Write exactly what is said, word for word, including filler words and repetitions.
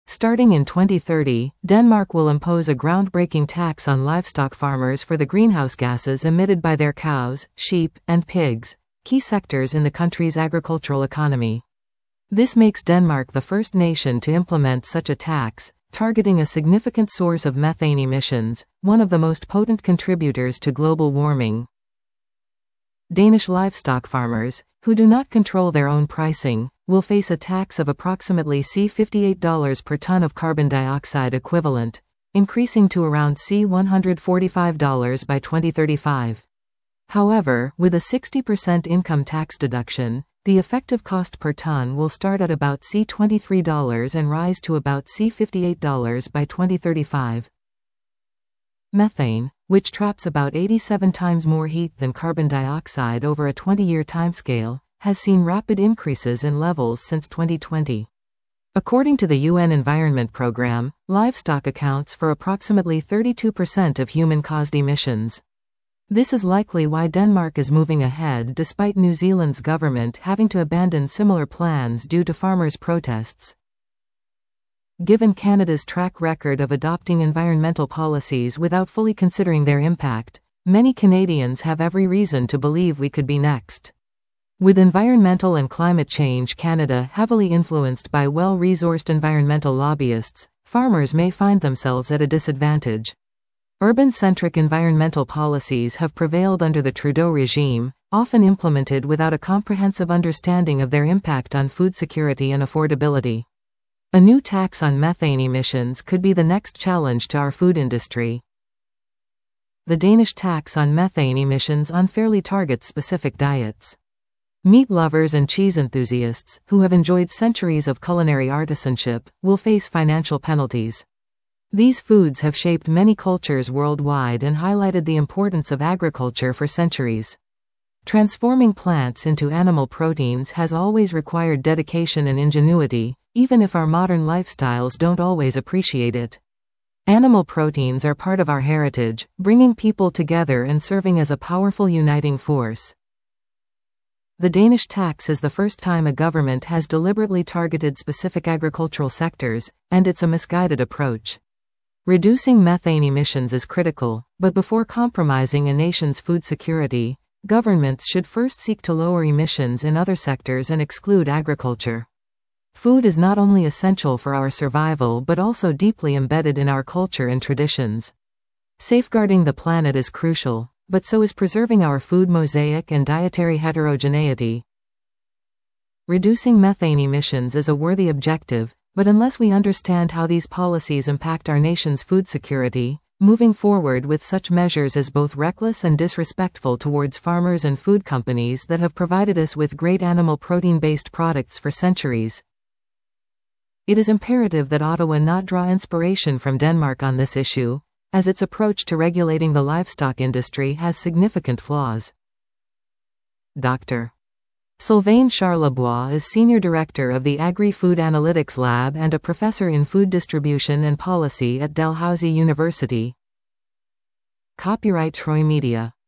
Starting in twenty thirty, Denmark will impose a groundbreaking tax on livestock farmers for the greenhouse gases emitted by their cows, sheep, and pigs, key sectors in the country's agricultural economy. This makes Denmark the first nation to implement such a tax, targeting a significant source of methane emissions, one of the most potent contributors to global warming. Danish livestock farmers, who do not control their own pricing, will face a tax of approximately fifty-eight dollars per ton of carbon dioxide equivalent, increasing to around one hundred forty-five dollars by twenty thirty-five. However, with a sixty percent income tax deduction, the effective cost per ton will start at about twenty-three dollars and rise to about fifty-eight dollars by twenty thirty-five. Methane, which traps about eighty-seven times more heat than carbon dioxide over a twenty-year timescale, has seen rapid increases in levels since twenty twenty. According to the U N Environment Programme, livestock accounts for approximately thirty-two percent of human-caused emissions. This is likely why Denmark is moving ahead despite New Zealand's government having to abandon similar plans due to farmers' protests. Given Canada's track record of adopting environmental policies without fully considering their impact, many Canadians have every reason to believe we could be next. With environmental and climate change Canada heavily influenced by well-resourced environmental lobbyists, farmers may find themselves at a disadvantage. Urban-centric environmental policies have prevailed under the Trudeau regime, often implemented without a comprehensive understanding of their impact on food security and affordability. A new tax on methane emissions could be the next challenge to our food industry. The Danish tax on methane emissions unfairly targets specific diets. Meat lovers and cheese enthusiasts, who have enjoyed centuries of culinary artisanship, will face financial penalties. These foods have shaped many cultures worldwide and highlighted the importance of agriculture for centuries. Transforming plants into animal proteins has always required dedication and ingenuity, even if our modern lifestyles don't always appreciate it. Animal proteins are part of our heritage, bringing people together and serving as a powerful uniting force. The Danish tax is the first time a government has deliberately targeted specific agricultural sectors, and it's a misguided approach. Reducing methane emissions is critical, but before compromising a nation's food security, governments should first seek to lower emissions in other sectors and exclude agriculture. Food is not only essential for our survival but also deeply embedded in our culture and traditions. Safeguarding the planet is crucial, but so is preserving our food mosaic and dietary heterogeneity. Reducing methane emissions is a worthy objective, but unless we understand how these policies impact our nation's food security, moving forward with such measures is both reckless and disrespectful towards farmers and food companies that have provided us with great animal protein-based products for centuries. It is imperative that Ottawa not draw inspiration from Denmark on this issue, as its approach to regulating the livestock industry has significant flaws. Doctor Sylvain Charlebois is Senior Director of the Agri-Food Analytics Lab and a professor in food distribution and policy at Dalhousie University. Copyright Troy Media.